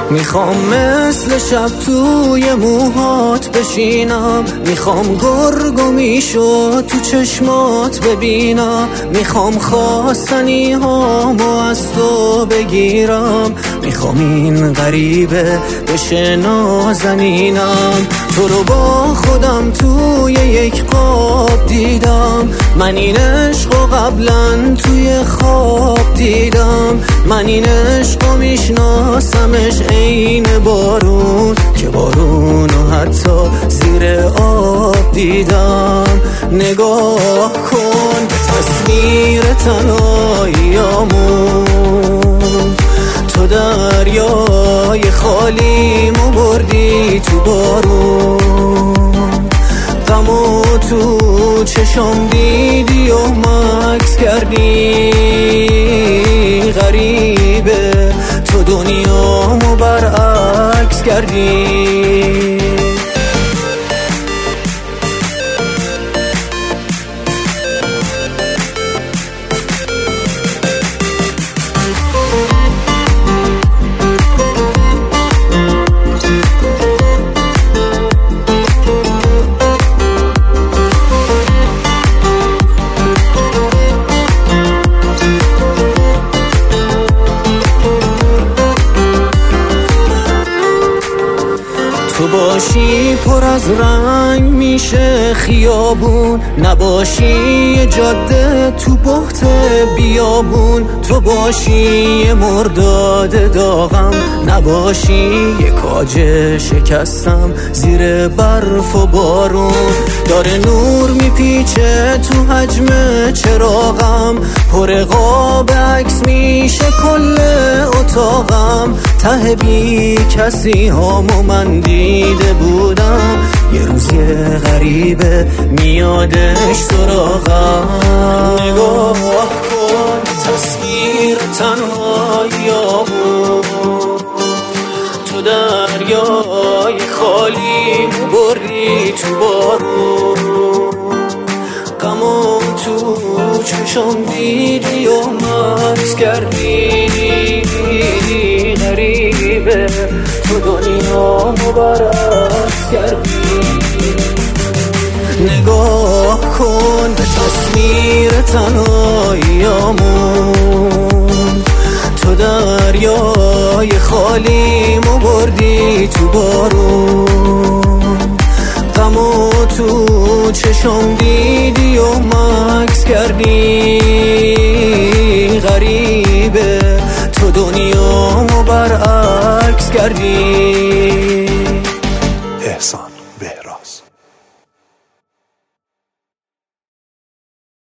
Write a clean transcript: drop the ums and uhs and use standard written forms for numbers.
میخوام مثل شب توی موهات بشینم، میخوام گرگ و میشو تو چشمات ببینم، میخوام خواستنی هامو از تو بگیرم، میخوام این غریبه بشه نازنینم. تو رو با خودم توی یک خواب دیدم، من این عشقو قبلا توی خواب دیدم، من این عشقو میشناسمش عین بارون، که بارونو حتی زیر آب دیدم. نگاه کن به تصویر تنهاییامون، تو دریای خالیمو بردی تو بارون، غمو تو چشم دیدی و مکس کردی. غریبه تو دنیامو برعکس کردی. تو باشی پر از رنگ میشه خیابون، نباشی یه جاده تو بحت بیابون، تو باشی یه مرداد داغم، نباشی یه کاج شکستم زیر برف و بارون. داره نور میپیچه تو حجم چراغم، پر قاب عکس میشه کل اتاقم، ته بی کسی هامو من دیده بودم، یه روز یه غریبه میادش سراغم. نگاه کن تصویر تنهاییامون، تو دریای خالیمو بردی تو بارون، غمو تو چشم دیدی و مکس کردی. غریبه تو دنیامو برعکس کردی. نگاه کن به تصویر تنهاییامون، تو دریای خالیمو بردی تو بارون، غمو تو چشم دیدی و مکس کردی. غریبه تو دنیامو برعکس کردی. احسان.